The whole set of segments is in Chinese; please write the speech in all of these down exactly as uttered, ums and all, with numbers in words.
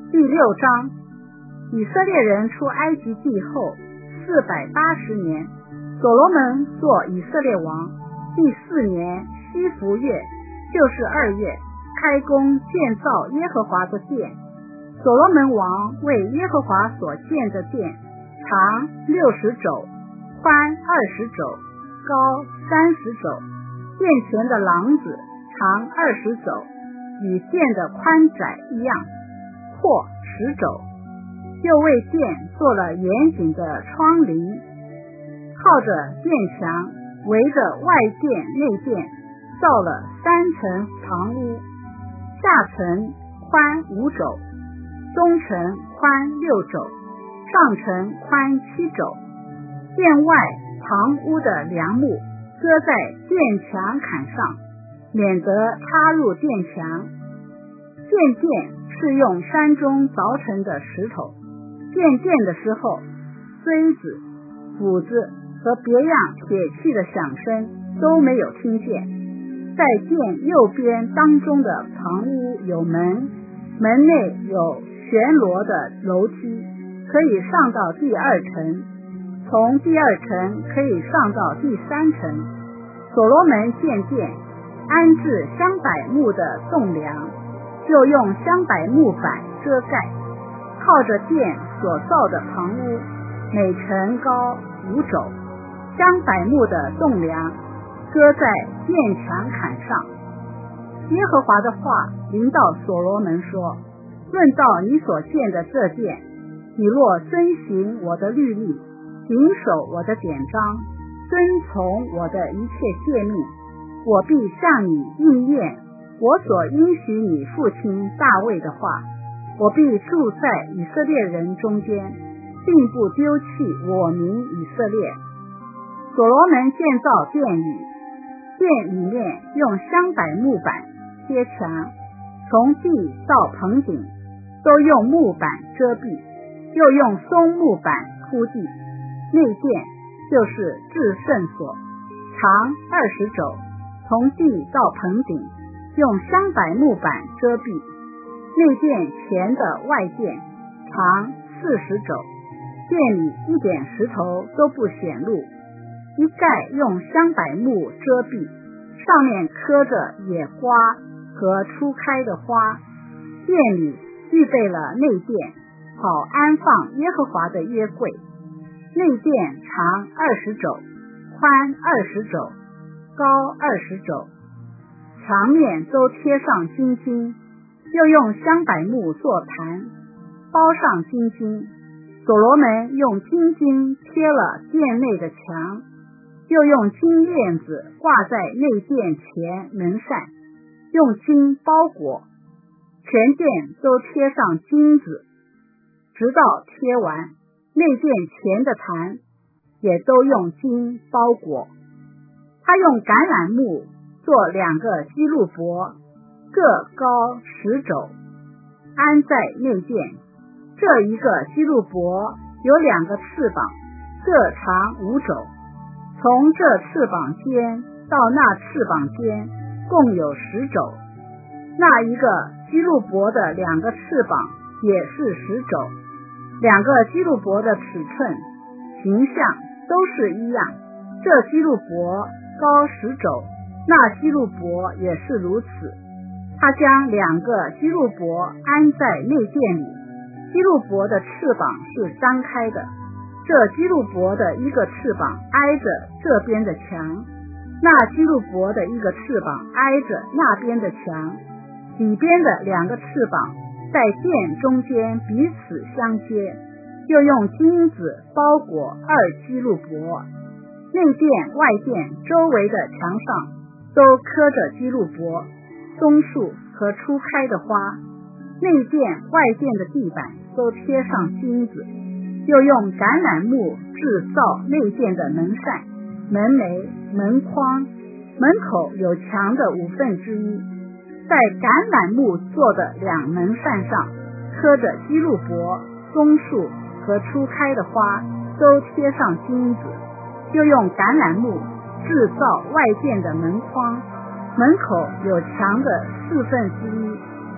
第六章，以色列人出埃及地后四百八十年，所罗门做以色列王。第四年西弗月，就是二月，开工建造耶和华的殿。所罗门王为耶和华所建的殿，长六十肘，宽二十肘，高三十肘。殿前的廊子长二十肘，与殿的宽窄一样，阔十肘。又为殿做了严谨的窗棂，靠着殿墙围着外殿内殿造了三层房屋，下层宽五肘，中层宽六肘，上层宽七肘。殿外房屋的梁木搁在殿墙坎上，免得插入殿墙。建殿是用山中凿成的石头。建殿的时候，锥子、斧子和别样铁器的响声都没有听见。在殿右边当中的房屋有门，门内有旋罗的楼梯，可以上到第二层，从第二层可以上到第三层。所罗门建殿，安置香柏木的栋梁，就用香柏木板遮盖。靠着殿所造的房屋，每层高五肘，香柏木的栋梁搁在殿墙坎上。耶和华的话临到所罗门说：论到你所建的这殿，你若遵行我的律例，谨守我的典章，遵从我的一切诫命，我必向你应验我所应许你父亲大卫的话。我必住在以色列人中间，并不丢弃我民以色列。所罗门建造殿宇，殿里面用香柏木板贴墙，从地到棚顶都用木板遮蔽，又用松木板铺地。内殿就是至圣所，长二十肘，从地到棚顶用香柏木板遮蔽。内殿前的外殿长四十肘，殿里一点石头都不显露，一概用香柏木遮蔽，上面刻着野花和初开的花。殿里预备了内殿，好安放耶和华的约柜。内殿长二十肘，宽二十肘，高二十肘，墙面都贴上金金，又用香柏木做坛，包上金金。所罗门用金金贴了殿内的墙，又用金链子挂在内殿前门扇，用金包裹，全殿都贴上金子，直到贴完。内殿前的坛也都用金包裹。他用橄榄木做两个基路伯，各高十肘，安在内殿。这一个基路伯有两个翅膀，各长五肘，从这翅膀尖到那翅膀尖共有十肘。那一个基路伯的两个翅膀也是十肘。两个基路伯的尺寸、形象都是一样。这基路伯高十肘，那基路伯也是如此。他将两个基路伯安在内殿里，基路伯的翅膀是张开的，这基路伯的一个翅膀挨着这边的墙，那基路伯的一个翅膀挨着那边的墙，里边的两个翅膀在殿中间彼此相接，又用金子包裹二基路伯。内殿外殿周围的墙上都刻着基路伯、松树和初开的花。内殿外殿的地板都贴上金子，又用橄榄木制造内殿的门扇、门楣、门框，门口有墙的五分之一。在橄榄木做的两门扇上刻着基路伯、松树和初开的花，都贴上金子，又用橄榄木制造外殿的门框，门口有墙的四分之一。内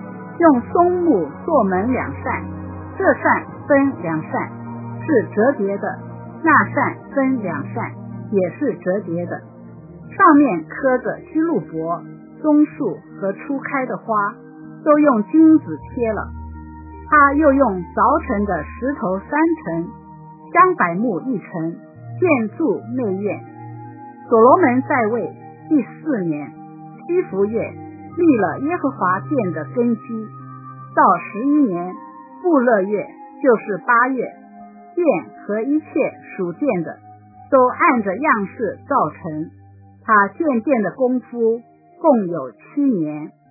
用松木做门两扇，这扇分两扇，是折叠的，那扇分两扇，也是折叠的，上面刻着居禄帛、棕树和初开的花，都用金子贴了。他又用凿成的石头三层，香柏木一层，建筑内院。所罗门在位第四年，西弗月，立了耶和华殿的根基。到十一年，布勒月，就是八月，殿和一切属殿的都按着样式造成。他建殿的功夫共有七年。